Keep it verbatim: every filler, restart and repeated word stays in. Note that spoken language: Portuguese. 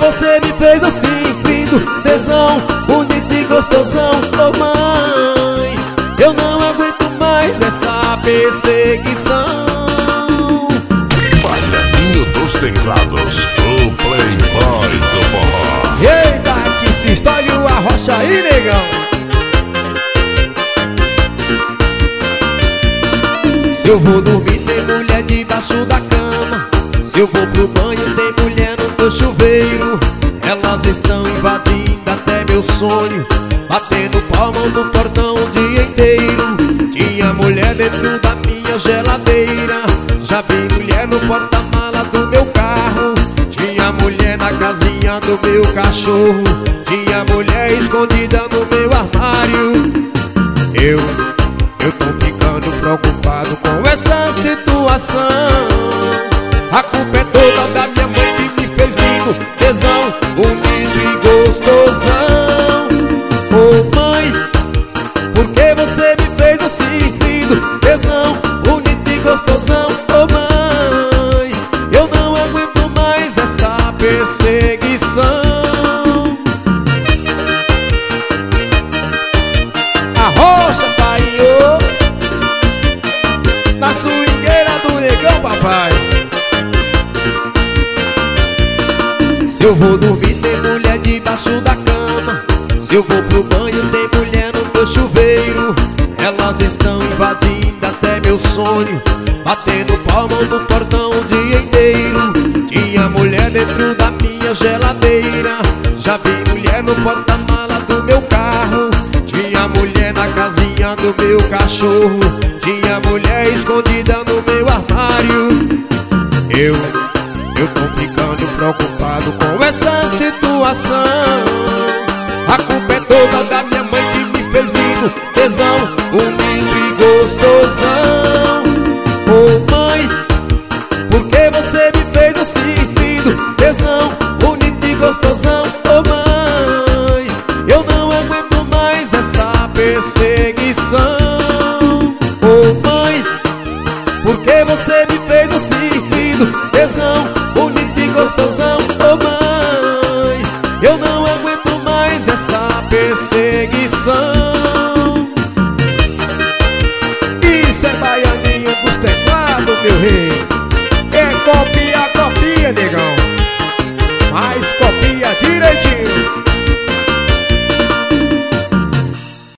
você me fez assim, lindo, tesão, bonito e gostosão? Oh mãe, eu não aguento mais essa perseguição. Baianinho dos Teclados, o playboy do forró. Eita, que se estoure o arrocha aí, negão. Se eu vou dormir tem mulher debaixo da cama, se eu vou pro banho tem mulher no meu chuveiro. Elas estão invadindo até meu sonho, batendo palma no portão o dia inteiro. Tinha mulher dentro da minha geladeira, já vi mulher no porta-mala do meu carro. Tinha mulher na casinha do meu cachorro, tinha mulher escondida no meu armário. Eu, eu tô ficando preocupado com essa situação. A culpa é toda da minha mãe que me fez lindo, tesão, bonito e gostosão. Oh mãe, por que você me fez assim, lindo, tesão, bonito e gostosão? Oh mãe, eu não aguento mais essa perseguição. Arrocha, pai, oh, na swingueira do negão, papai. Se eu vou dormir tem mulher debaixo da cama, se eu vou pro banho tem mulher no meu chuveiro. Elas estão invadindo até meu sonho, batendo palma no portão o dia inteiro. Tinha mulher dentro da minha geladeira, já vi mulher no porta-mala do meu carro. Tinha mulher na casinha do meu cachorro, tinha mulher escondida no meu armário. Eu, eu tô ficando preocupado com essa situação. A culpa é toda da minha mãe que me fez lindo, tesão, bonito e gostosão. Oh mãe, por que você me fez assim, lindo, tesão, bonito e gostosão? Oh mãe, eu não aguento mais essa perseguição. Oh mãe, por que você me fez assim, lindo, tesão, bonito e gostosão? Oh mãe, eu não aguento mais essa perseguição. Isso é Baianinho dos Teclados, meu rei. É copia, copia, negão, mas copia direitinho.